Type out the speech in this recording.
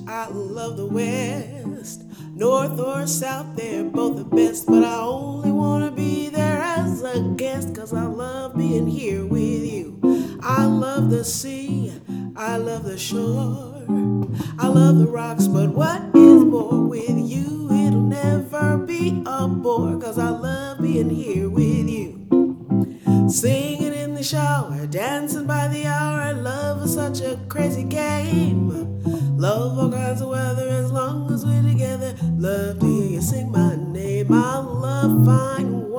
I love the West. North or South, they're both the best. But I only wanna be there as a guest, 'cause I love being here with you. I love the sea, I love the shore, I love the rocks, but what is more, with you it'll never be a bore, 'cause I love being here with you. Singing in the shower, dancing by the hour, love is such a crazy game. Love all kinds of weather as long as we're together. Love to hear you sing my name. I love fine